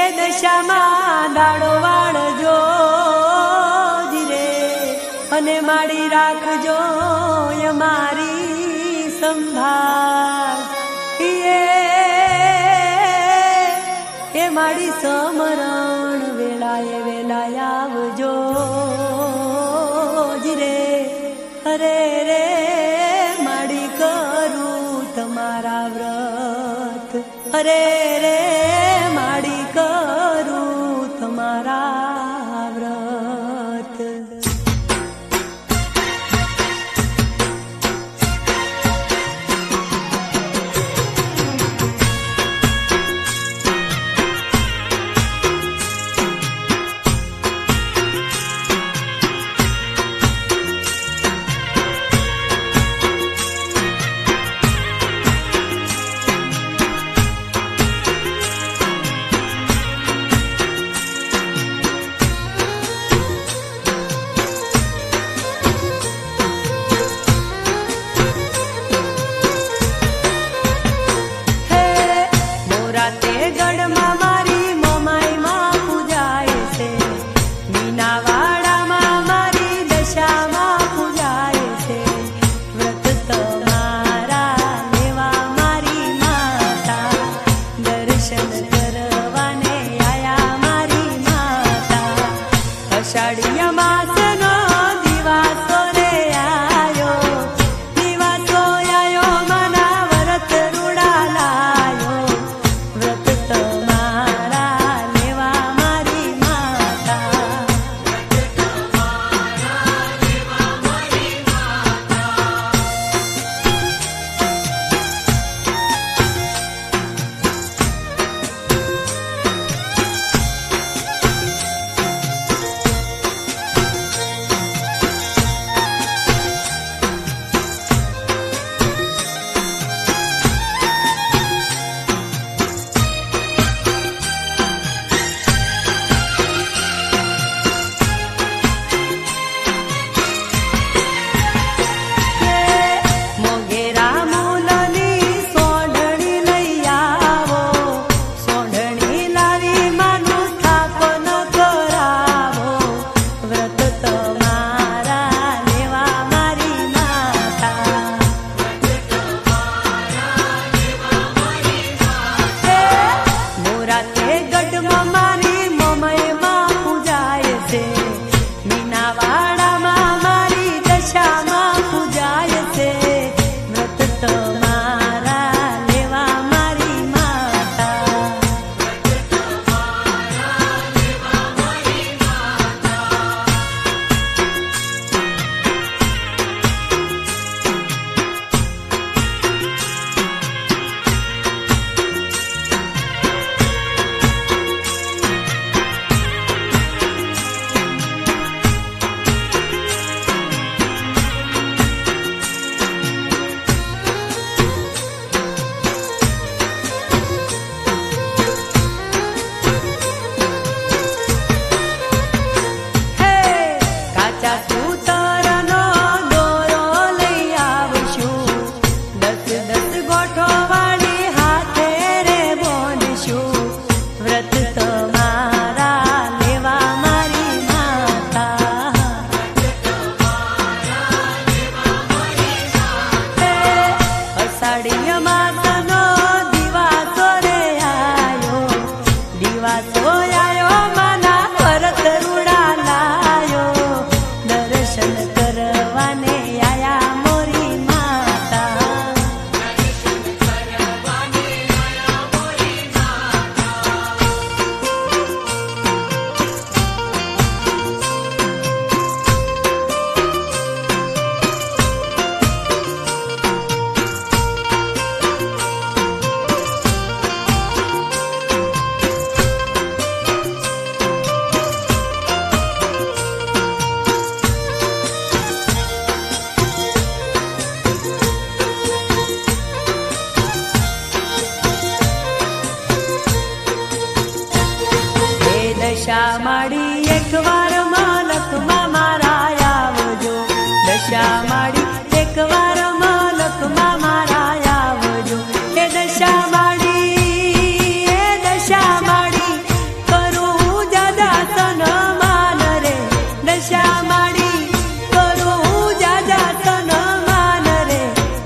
દશામાં દાડો વાળજો જીરે અને માડી રાખજો અમારી સંભાળ એ માડી સમરણ વેળાએ વેલાય આવજો જીરે અરે રે માડી કરું તમારા વ્રત અરે રે માડી કરું તમારા વ્રત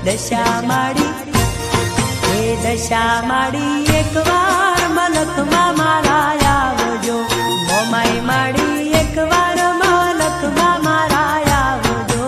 દશા માડી હે દશા માડી એકવાર મલકમાં મારા આવજો મોમાઈ માડી એકવાર મલકમાં મારા આવજો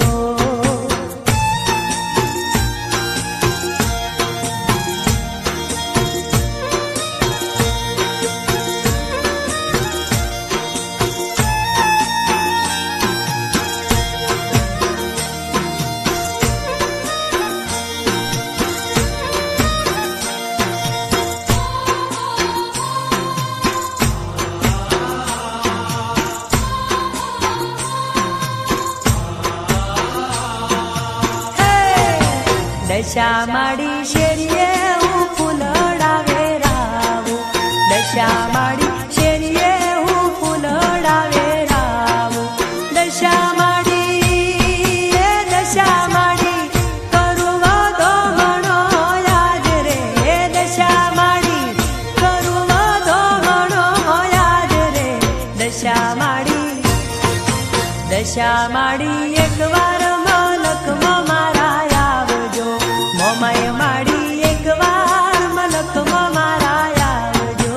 દશા માડી શેરીએ હું ફૂલડાવે રાવું દશા માડી શેરીએ હું ફૂલડાવે રાવું દશા માડી એ દશા માડી કરું વધો ઘણો યાદ રે દશા માડી કરું વધો ઘણો યાદ રે દશા માડી એકવાર મલકમાં મારા આવજો મોમાય માડી એકવાર મલકમાં મારા આવજો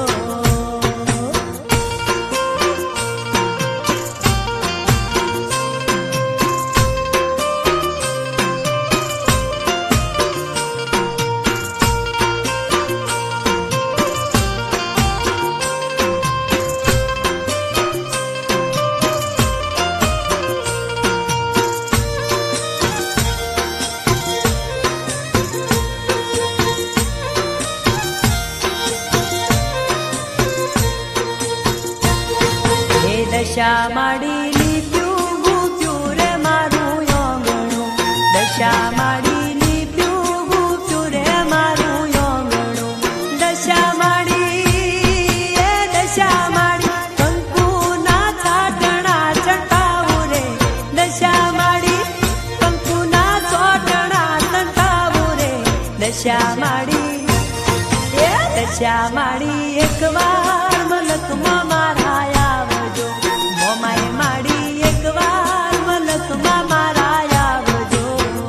દશા માડી લીપ્યું ગુપ્યું રે મારું યોગણું દશા માડી લીપ્યું ગુપ્યું રે મારું યોગણું દશા માડી એ દશા માડી કંકુના ચાટણા ચટાવું રે દશા માડી કંકુના ચોટણા ચટાવું રે દશા માડી એકવાર મલકમાં મારા આવજો મોમાય માડી એકવાર મલકમાં મારા આવજો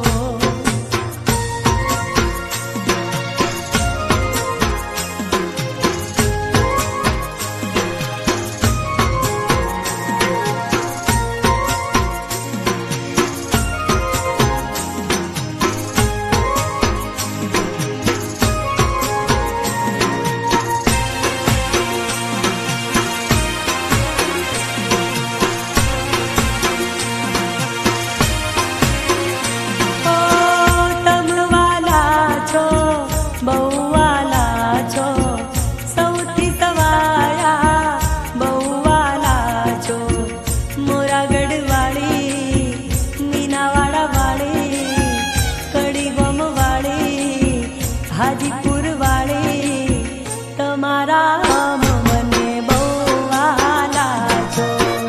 હાજીપુર વાળી તમારા મને બહુ વાલા છો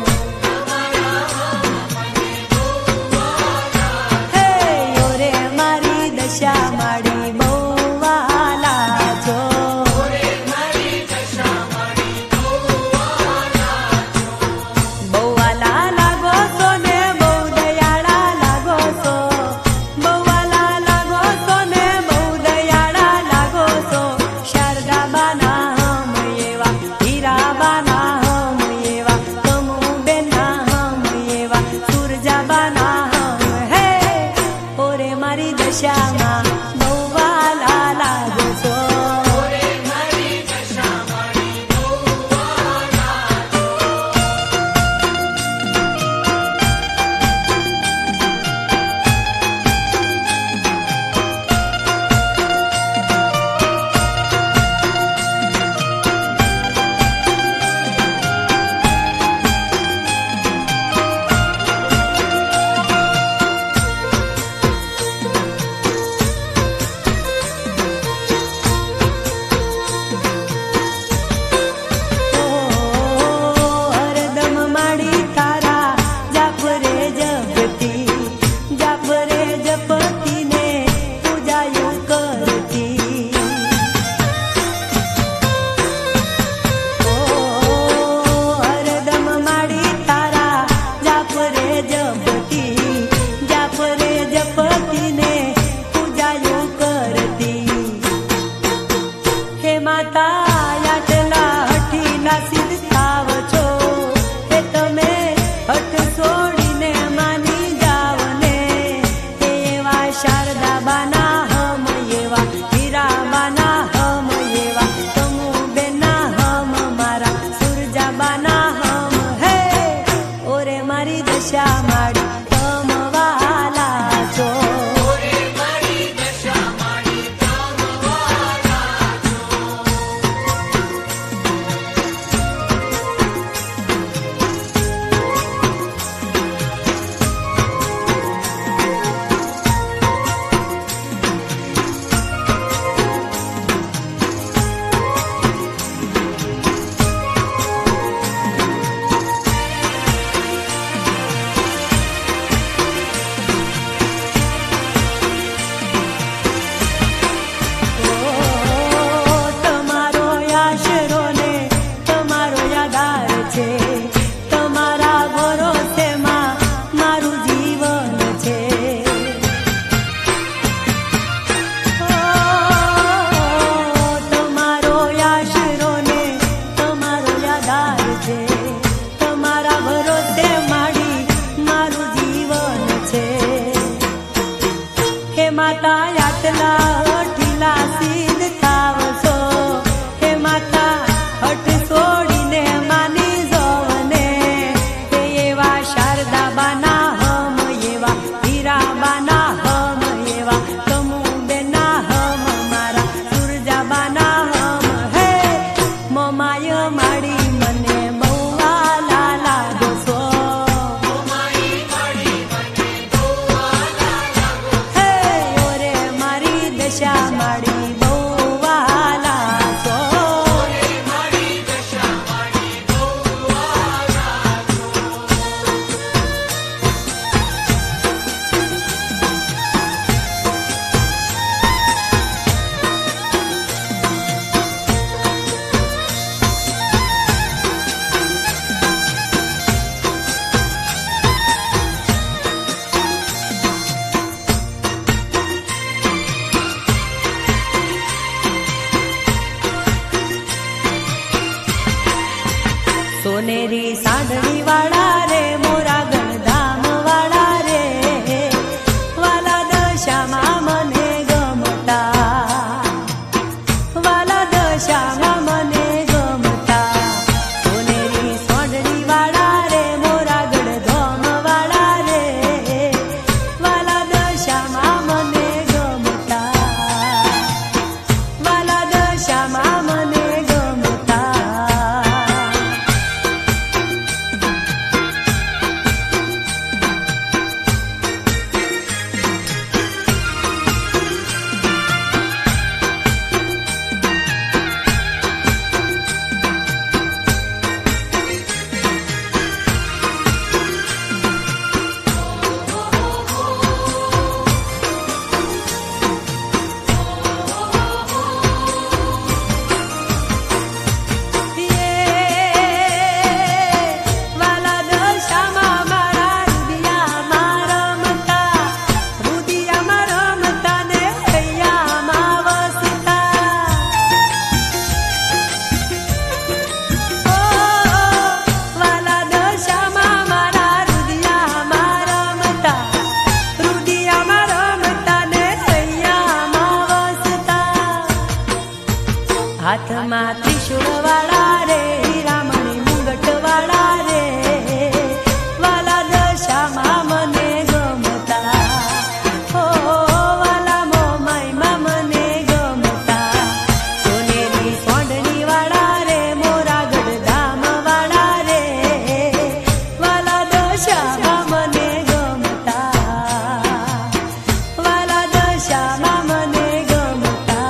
હે ઓરે મારી દશા માડી બહુ વાલા છો બહુ વાલા લાગો છો ને બહુ દયાળા લાગો છો બહુ વાલા લાગો છો ને બહુ દયાળા લાગો છો શારદા બાના હમ એવા હીરા બાના હમ એવા તમુ બેના હમ એવા સુરજા બાના હમ હે ઓરે મારી દશામાં બહુ વાલા લાગો છો સોનેરી સાંઢણી વાળા રે મોરા ગણધામ વાળા રે વાલા દશામાં મને ગમતા વાલા દશામાં મને ગમતા સોનેરી સાંઢણી વાળા રે મોરા ગણધામ વાળા રે વાલા દશામાં મને ગમતા વાલા દશામાં મને હાથમાં ત્રિશુળ વાળા રે હીરામણી મુગટ વાળા રે વાલા દશામાં મને ગમતા હો વાલા મોમાઈમાં મને ગમતા સોનેરી સોંઢણી વાળા રે મોરા ગઢધામ વાળા રે વાલા દશામાં મને ગમતા વાલા દશામાં મને ગમતા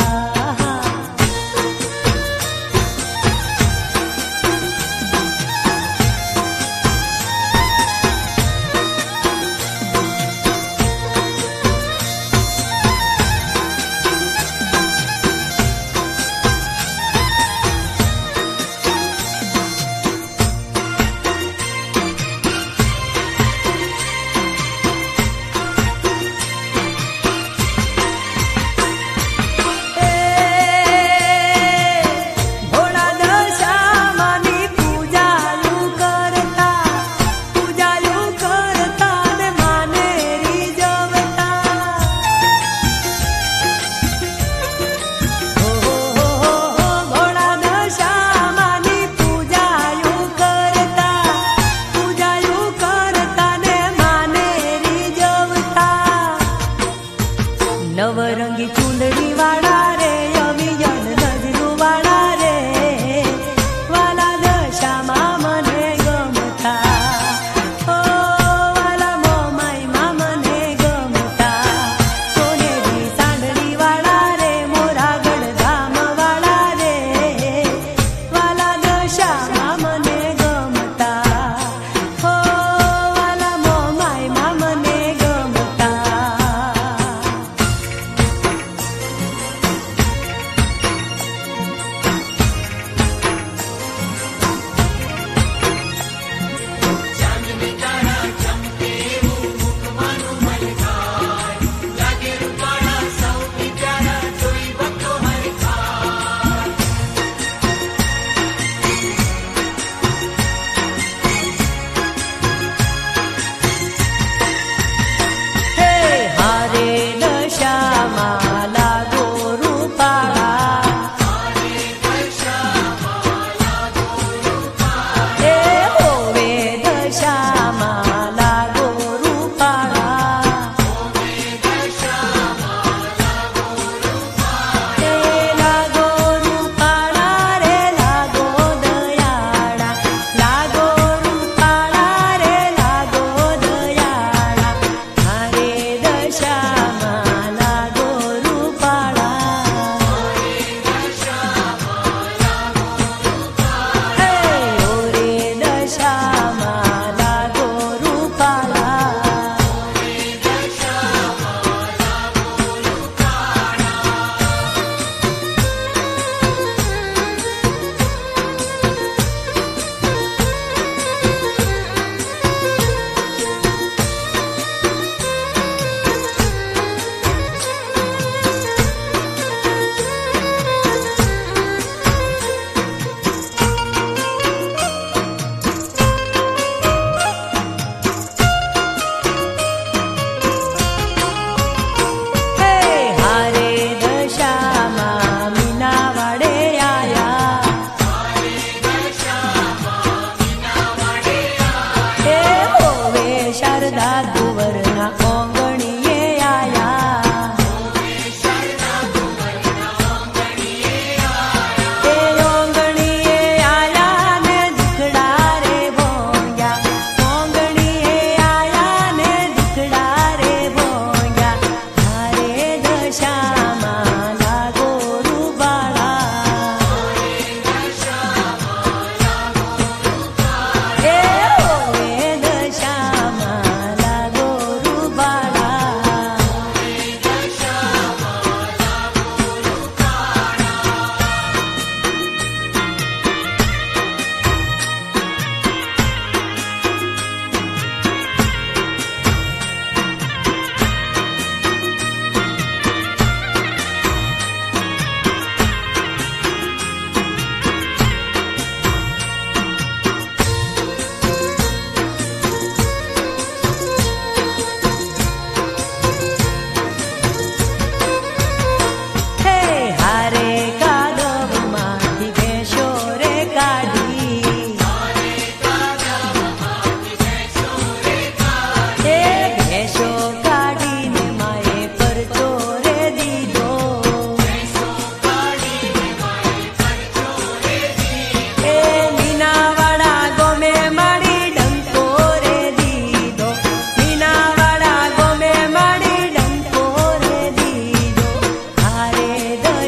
નવરંગી ચૂંદડી વાળા રે અવિયન નજરું વાળા રે વાલા દશામાં મને ગમતા ઓ વાલા મોમાઈમાં મને ગમતા સોનેરી સાંઢણી વાળા રે મોરા ગઢધામ વાળા રે વાલા દશામાં મને ગમતા ઓ વાલા મોમાઈમાં મને ગમતા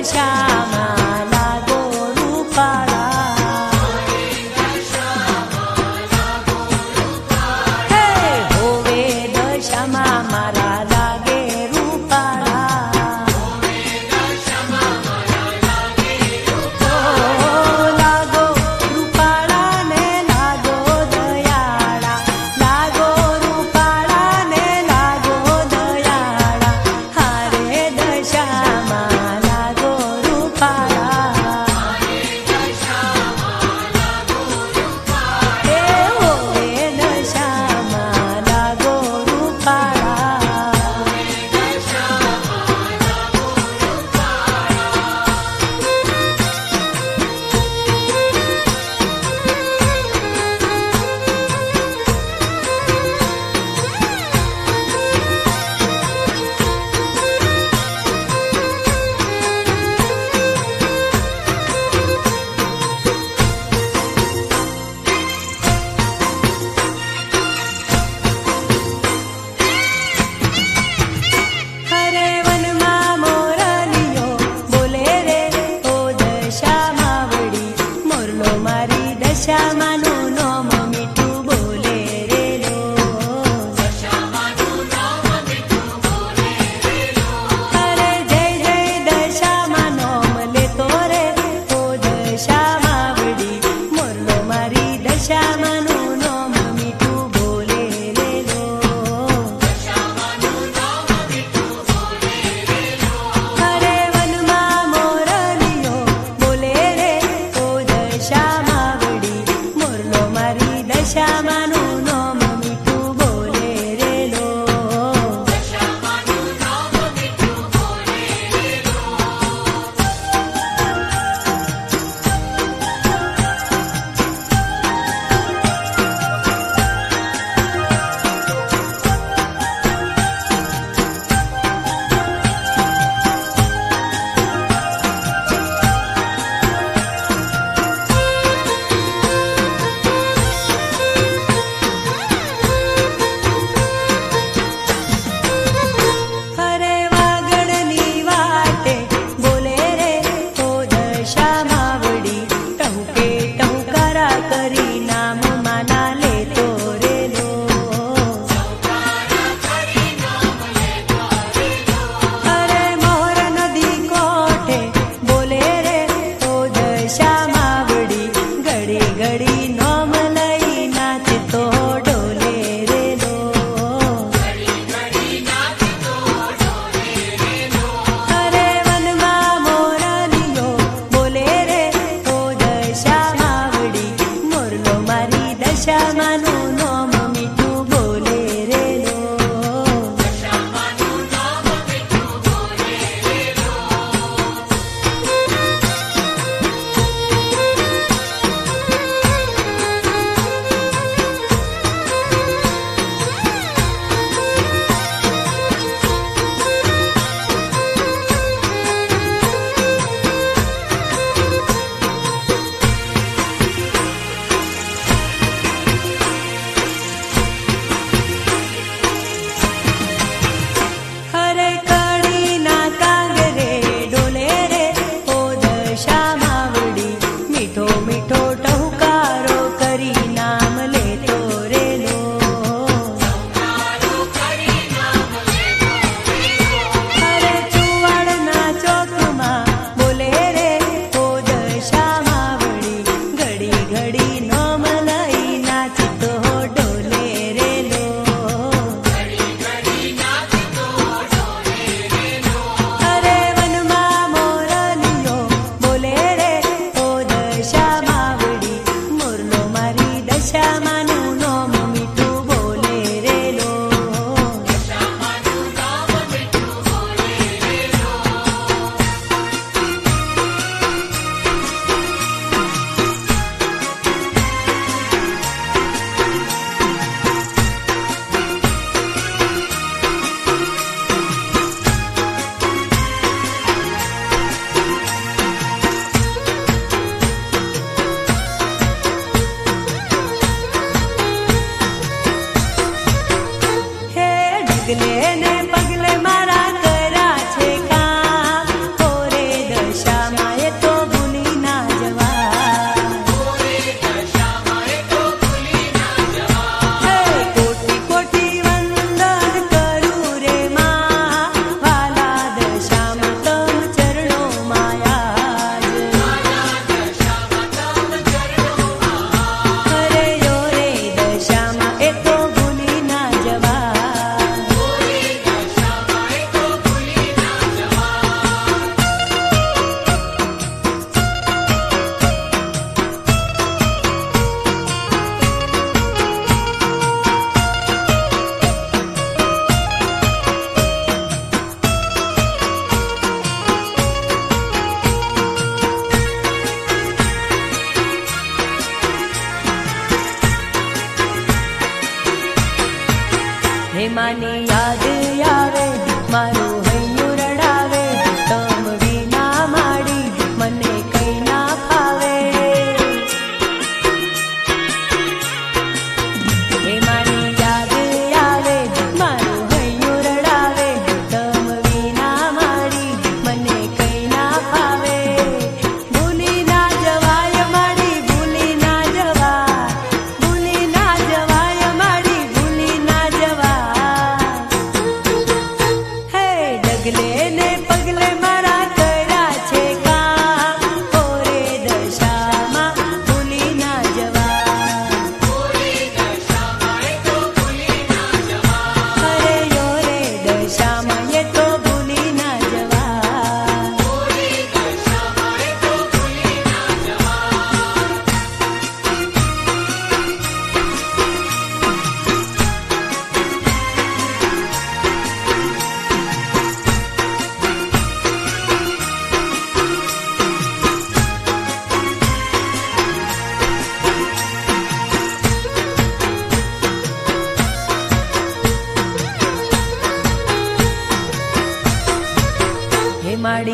દશામાં લાગો રૂપાળા હે હોવે દશામાં મારા લાગે રૂપાળા લાગો રૂપાળા ને લાગો દયાળા લાગો રૂપાળા ને લાગો દયાળા હારે દશામાં લાગો રૂપાળા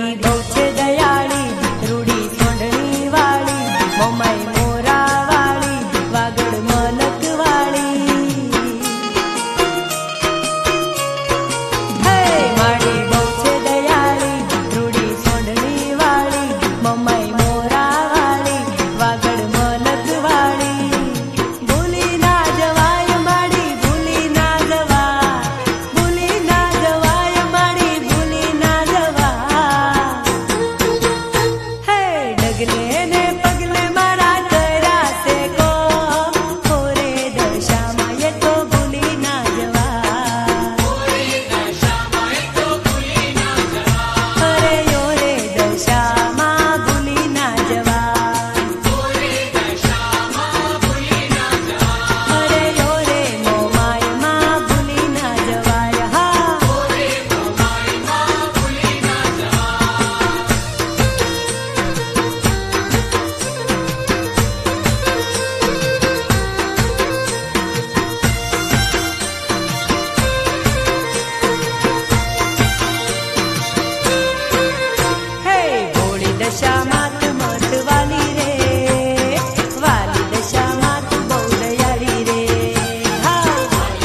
માડી બહુ છે દયાળી રૂડી સોંઢણી વાળી મોમાઈ મોરા વાળી વાગડ મલક વાળી હે માડી બહુ છે દયાળી રૂડી સોંઢણી વાળી મોમાઈ મોરા વાળી વાગડ મલક વાળી ભૂલી ના જવાય માડી ભૂલી ના જવાય ભૂલી ના જવાય માડી ભૂલી ના જવાય હે ડગલે ને પગલે મારા કરાશે કો ઓરે દશામાં એ તો ભૂલી ના જવાય અરે ઓરે દશામાં ભૂલી ના જવાય અરે ઓરે મોમાયમાં ભૂલી ના જવાય હા હે ભોળી દશામાં તું મત વાલી રે વાલી દશામાં તું બહુ દયાળી રે હા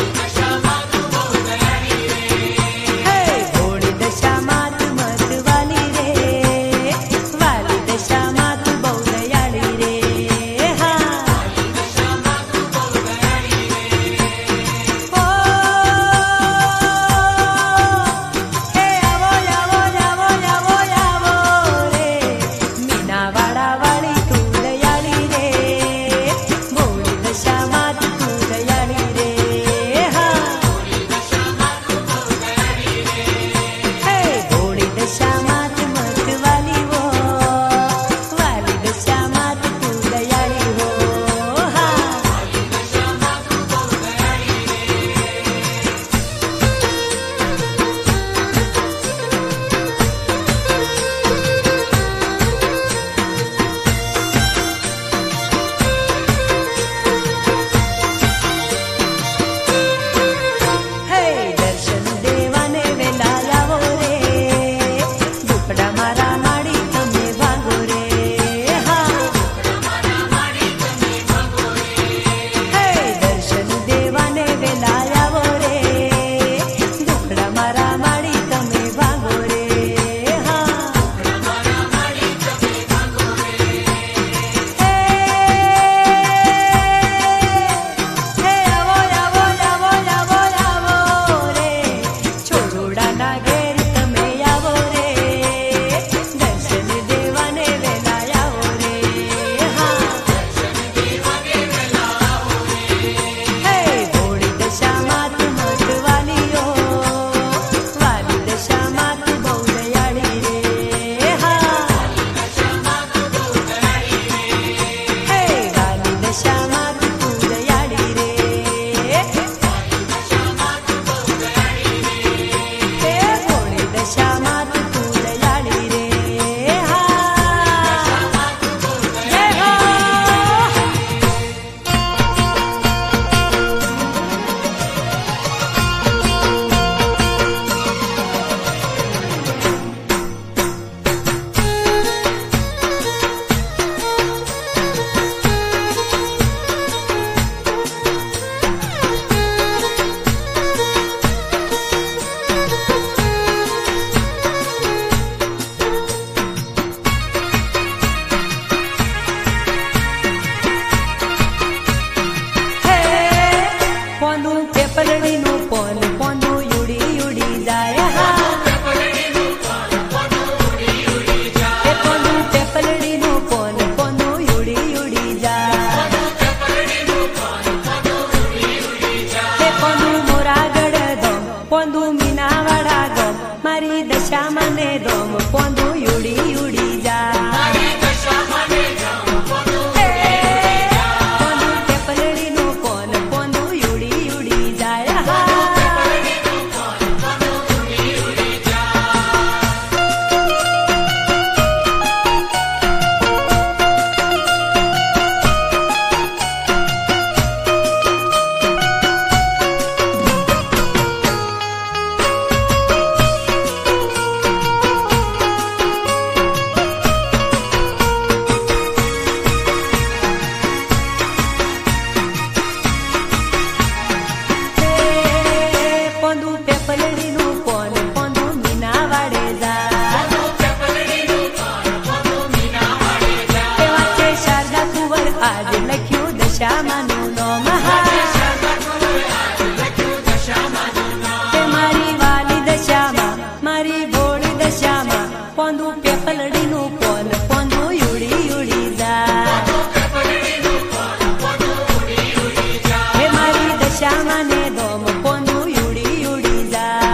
હે ભોળી દશામાં તું મત વાલી રે વાલી દશામાં તું બહુ દયાળી રે હા ઓ હે આવો આવો આવો આવો આવો રે મીનાવાડા વાળી તું દયાળી રે ભોળી દશામાં તું દયાળી રે હા હે ભોળી દશામાં તું મત વાલી હો વાલી દશામાં તું દયાળી હો હા હે દર્શન દેવાને વેલા આવો રે દુપડા મારા માડી તમે ભાગો રે હા હે દર્શન દેવાને વેલા આવો રે દુપડા મારા માડી તમે ભાગો રે હા હે આવો આવો આવો આવો આવો રે છોડોડાના ઘેર તમે આવો રે દર્શન દેવાને વેલા આવો રે હા હે ભોળી દશામાં તું મત વાલીઓ વાલી દશામાં તું બહુ દયાળી રે હા હે વાલી દશામાં તું દયાળી રે હે ભોળી દશામાં તું દયાળી રે હા જય હો હે પોનું પેપલડીનું પોન પોનું યુડી યુડી જાય હા હે પોનું પેપલડીનું પોન પોનું યુડી યુડી જાય હે પોનું મોરાગઢ દોમ પોંદું મીનાવાડા ગમ મારી દશા મને દોમ પોંદું યુડી યુડી જાય પોંદું પેપલડીનું પોન પોંદું યુડી યુડી જાય હા દશામાનું નામ મારી વાલી દશામાં મારી ભોળી દશામાં પોંદું પેપલડીનું પોલ પોંદું યુડી યુડી જા હે મારી દશામાં ને દોમ પોંદું યુડી યુડી જા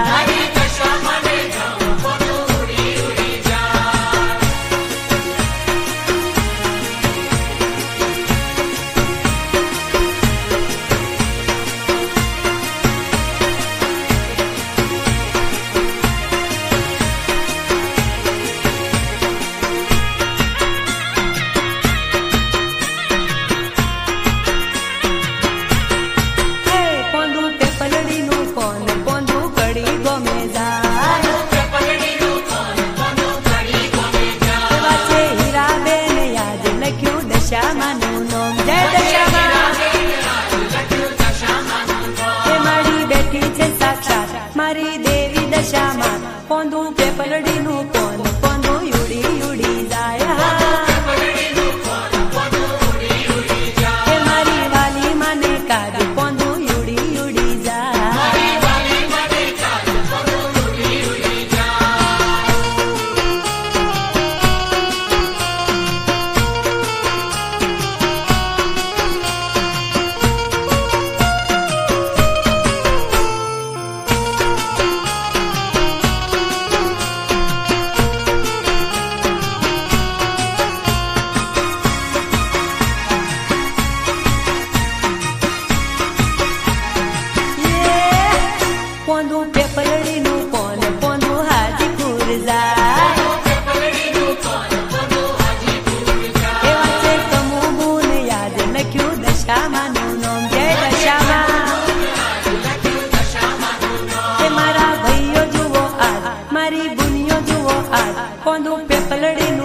દશામાનું નામ જય દશામાં હે મારી બેઠી છે સાક્ષાત મારી દેવી દશામાં પોંદું પેપલડીનું કોન પોંદું યુડી યુડી જાય હે મારી વાલી માને કાઢ પોંદું યુડી યુડી જાય પોંદું પેપલડીનું કોન પોંદું હાજીપુર જાય એવા છે કમુબુન યાદ લખ્યું દશામાનું નામ જય દશામાં હે મારા ભાઈઓ જુઓ આજ મારી બુનિયો જુઓ આજ પોંદું પેપલડીનું